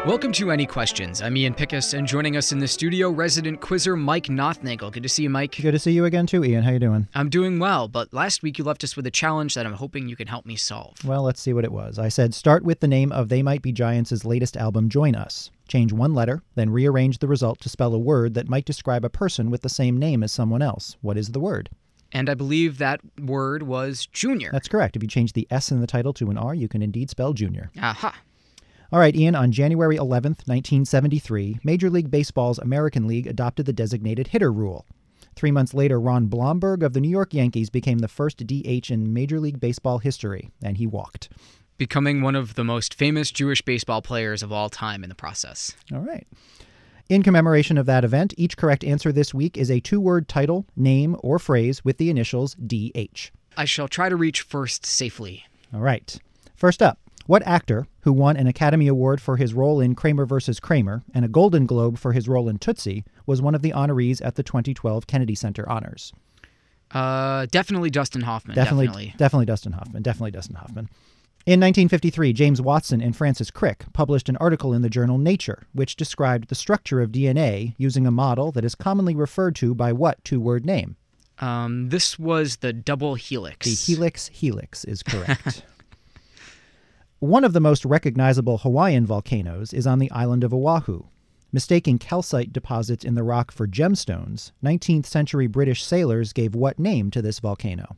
Welcome to Any Questions. I'm Ian Pickus, and joining us in the studio, resident quizzer Mike Nothnagel. Good to see you, Mike. Good to see you again, too, Ian. How you doing? I'm doing well, but last week you left us with a challenge that I'm hoping you can help me solve. Well, let's see what it was. I said, start with the name of They Might Be Giants' latest album, Join Us. Change one letter, then rearrange the result to spell a word that might describe a person with the same name as someone else. What is the word? And I believe that word was junior. That's correct. If you change the S in the title to an R, you can indeed spell junior. Aha. All right, Ian, on January 11th, 1973, Major League Baseball's American League adopted the designated hitter rule. 3 months later, Ron Blomberg of the New York Yankees became the first DH in Major League Baseball history, and he walked, becoming one of the most famous Jewish baseball players of all time in the process. All right. In commemoration of that event, each correct answer this week is a two-word title, name, or phrase with the initials DH. I shall try to reach first safely. All right. First up, what actor, who won an Academy Award for his role in Kramer vs. Kramer and a Golden Globe for his role in Tootsie, was one of the honorees at the 2012 Kennedy Center Honors? Definitely Dustin Hoffman. Definitely Dustin Hoffman. Definitely Dustin Hoffman. In 1953, James Watson and Francis Crick published an article in the journal Nature, which described the structure of DNA using a model that is commonly referred to by what two-word name? This was the double helix. The helix is correct. One of the most recognizable Hawaiian volcanoes is on the island of Oahu. Mistaking calcite deposits in the rock for gemstones, 19th century British sailors gave what name to this volcano?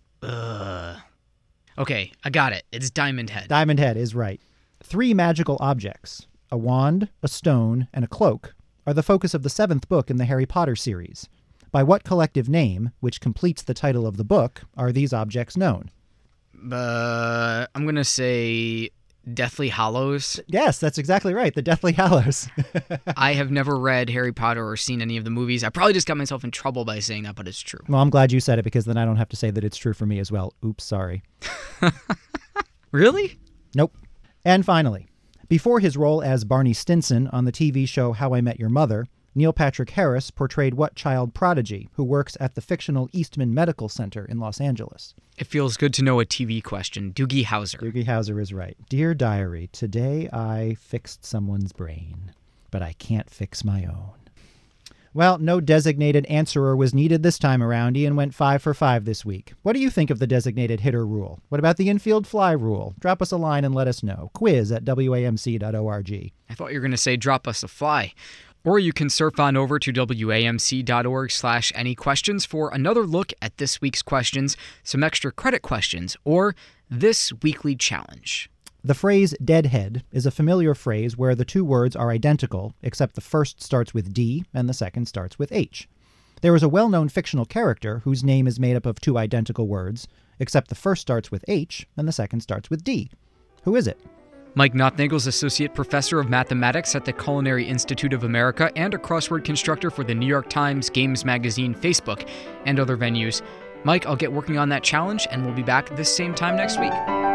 Okay, I got it. It's Diamond Head. Diamond Head is right. 3 magical objects, a wand, a stone, and a cloak, are the focus of the 7th book in the Harry Potter series. By what collective name, which completes the title of the book, are these objects known? I'm going to say Deathly Hallows. Yes, that's exactly right. The Deathly Hallows. I have never read Harry Potter or seen any of the movies. I probably just got myself in trouble by saying that, but it's true. Well, I'm glad you said it because then I don't have to say that it's true for me as well. Oops, sorry. Really? Nope. And finally, before his role as Barney Stinson on the TV show How I Met Your Mother, Neil Patrick Harris portrayed what child prodigy who works at the fictional Eastman Medical Center in Los Angeles? It feels good to know a TV question. Doogie Howser. Doogie Howser is right. Dear Diary, today I fixed someone's brain, but I can't fix my own. Well, no designated answerer was needed this time around. Ian went 5 for 5 this week. What do you think of the designated hitter rule? What about the infield fly rule? Drop us a line and let us know. quiz@wamc.org. I thought you were going to say drop us a fly. Or you can surf on over to wamc.org/anyquestions for another look at this week's questions, some extra credit questions, or this weekly challenge. The phrase deadhead is a familiar phrase where the two words are identical, except the first starts with D and the second starts with H. There is a well-known fictional character whose name is made up of two identical words, except the first starts with H and the second starts with D. Who is it? Mike Nothnagel is Associate Professor of Mathematics at the Culinary Institute of America and a crossword constructor for the New York Times, Games Magazine, Facebook, and other venues. Mike, I'll get working on that challenge, and we'll be back this same time next week.